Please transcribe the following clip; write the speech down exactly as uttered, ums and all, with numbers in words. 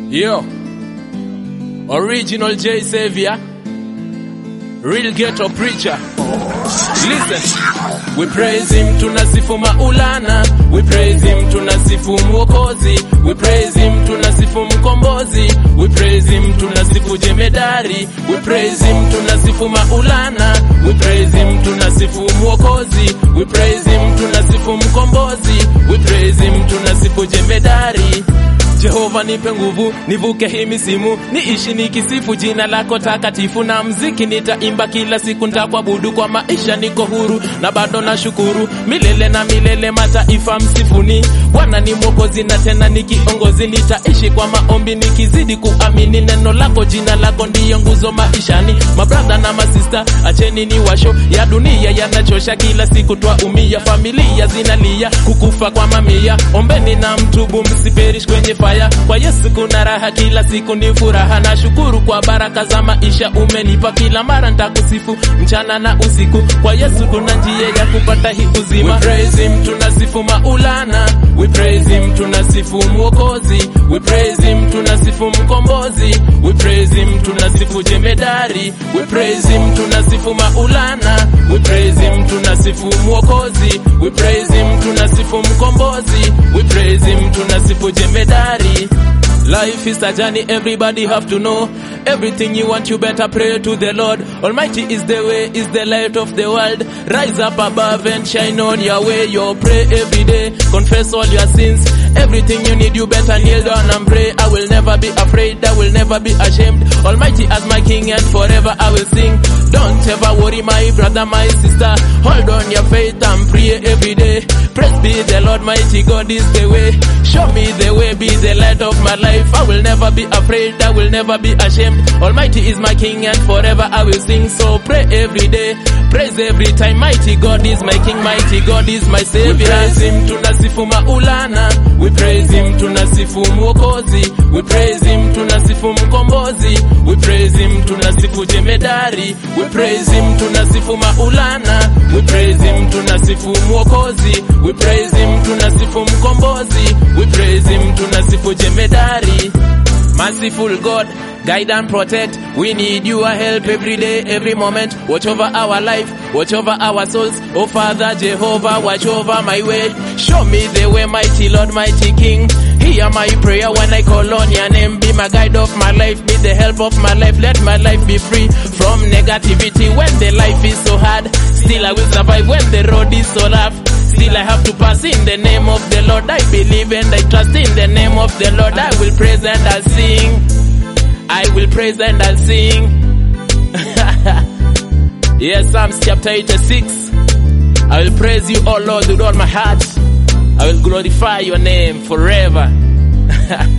Yo, original J Savior, real ghetto preacher. Listen, we praise him, tunasifu maulana. We praise him, tunasifu mwokozi. We praise him, tunasifu mkombozi. We praise him, tunasifu jemedari. We praise him, tunasifu maulana. We praise him, tunasifu mwokozi. We praise him, tunasifu mkombozi. We praise him, tunasifu jemedari. Jehova nipe nguvu, nivuke hii misimu, niishi nikisifu jina lako takatifu. Na mziki nitaimba kila siku, nitakuabudu kwa maisha, niko huru na bado na shukuru. Milele na milele mataifa msifuni, Bwana ni mwokozi na tena ni kiongozi. Nitaishi kwa maombi nikizidi kuamini neno lako, jina lako ndiyo nguzo maishani. Mabrother na masista, acheni ni washo ya dunia yanachosha, kila siku twaumia. Familia zinalia, kukufa kwa mamia. Ombeni na mtubu, msiperish kwenye fire. Kwa Yesu kuna raha, kila siku ni furaha. Na shukuru kwa baraka za maisha umenipa, kila mara nitakusifu mchana na usiku. Kwa Yesu kuna njia ya kupata hii uzima. We praise him, tunasifu maulana. We praise him, tunasifu mwokozi. We praise him, tunasifu mkombozi. We praise him, tunasifu jemedari. We praise him, tunasifu maulana. We praise him, tunasifu mwokozi. We praise him, tunasifu mkombozi. We praise him, tunasifu jemedari. Life is a journey, everybody have to know. Everything you want, you better pray to the Lord. Almighty is the way, is the light of the world. Rise up above and shine on your way. You pray every day, confess all your sins. Everything you need, you better kneel down and pray. I will never be afraid, I will never be ashamed. Almighty as my king and forever I will sing. Don't ever worry my brother, my sister. Hold on your faith and pray every day. Praise be the Lord, mighty God is the way. Show me the way, be the light of my life. I will never be afraid, I will never be ashamed. Almighty is my king and forever I will sing. So pray every day, praise every time. Mighty God is my king, mighty God is my savior. We praise him, tunasifu maulana. We praise him, tunasifu mwokozi. We praise him, tunasifu mkombozi. We praise him, tunasifu jemedari. We praise him, tunasifu maulana. We praise him, tunasifu mwokozi. We praise him, tunasifu mkombozi. We praise him, tunasifu jemedari. Merciful God, guide and protect. We need your help every day, every moment. Watch over our life, watch over our souls. Oh Father Jehovah, watch over my way. Show me the way, mighty Lord, mighty King. Hear my prayer when I call on your name. Be my guide of my life, be the help of my life. Let my life be free from negativity. When the life is so hard, still I will survive. When the road is so rough, still I have to pass. In the name of the Lord I believe and I trust. In the name of the Lord I will praise and I'll sing. I will praise and I'll sing. Yes, Psalms chapter eighty-six. I will praise you, O Lord, with all my heart. I will glorify your name forever.